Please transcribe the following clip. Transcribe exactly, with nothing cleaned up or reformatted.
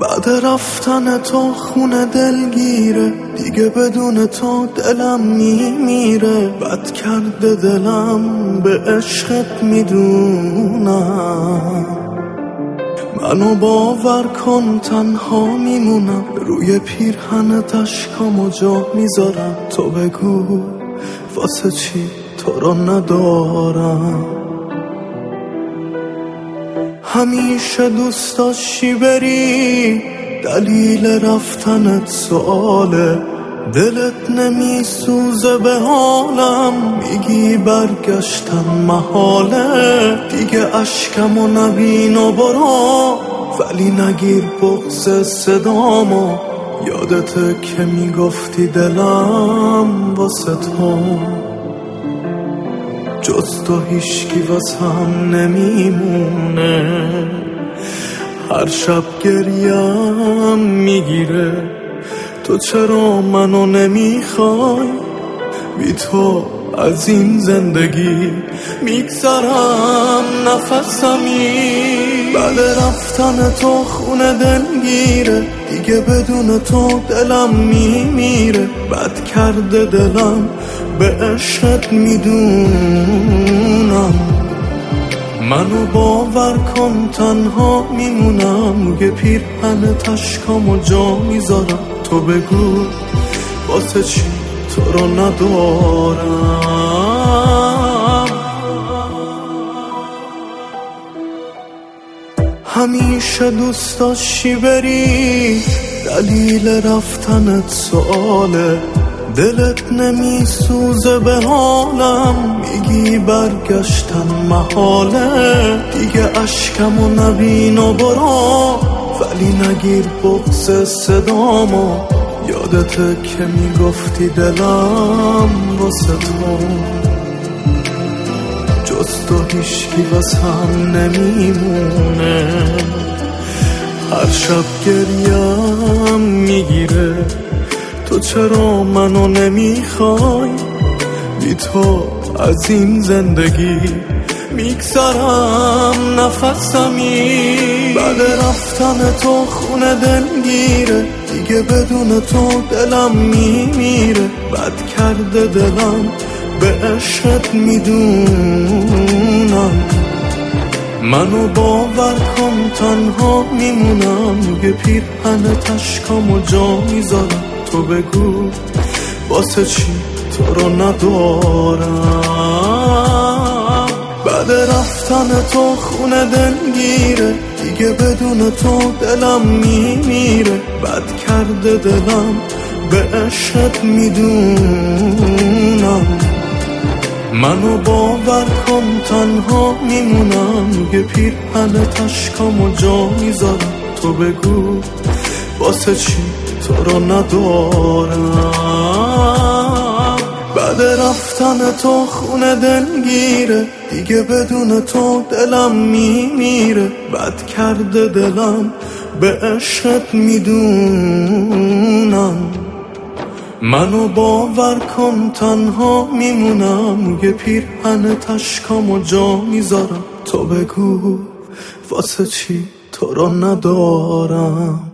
بعد رفتن تو خونه دلگیره، دیگه بدون تو دلم میمیره. بد کرده دلم به عشقت میدونم، منو باور کن تنها میمونم. روی پیرهنت اشکامو جا میذارم، تو بگو واسه چی تو رو ندارم. همیشه دوست داشتی بری، دلیل رفتنت سؤاله. دلت نمیسوزه به حالم، میگی برگشتن محاله. دیگه اشکمو نبین و برو، ولی نگیر بغض صدامو. یادته که میگفتی دلم واسه تو، جز تو هیشکی واسم نمیمونه. هر شب گریم میگیره، تو چرا منو نمیخوای؟ بی تو از این زندگی میگذرم نفسمی. بعد رفتن تو خونه دلگیره، دیگه بدون تو دلم میمیره. بد کرده دلم به عشقت میدونم، منو باور کن تنها میمونم. روی پیرهنت اشکامو جا میذارم، تو بگو واسه چی تو رو ندارم. همیشه دوست داشتی بری، دلیل رفتنت سؤاله. دلت نمیسوزه به حالم، میگی برگشتن محاله. دیگه اشکمو نبین و برو، ولی نگیر بغض صدامو. یادته که میگفتی دلم واسه تو، جز تو هیشکی واسم نمیمونه. هر شب گریم میگیره، تو چرا منو نمیخوای؟ بی تو از این زندگی میگذرم نفسمی. بعد رفتن تو خونه دلگیره، دیگه بدون تو دلم میمیره. بد کرده دلم به عشقت میدونم، منو باور کن تنها میمونم. روی پیرهنت اشکامو جا میذارم، تو بگو واسه چی تو رو ندارم. بعد رفتن تو خونه دلگیره، دیگه بدون تو دلم میمیره. بد کرده دلم به عشقت میدونم، منو باور کن تنها میمونم. روی پیرهنت اشکامو جا میذارم، تو بگو واسه چی تو رو ندارم. بعد رفتن تو خونه دلگیره، دیگه بدون تو دلم میمیره. بد کرده دلم به عشقت میدونم، منو باور کن تنها میمونم. روی پیرهنت اشکامو جا میذارم، تو بگو واسه چی تو رو ندارم.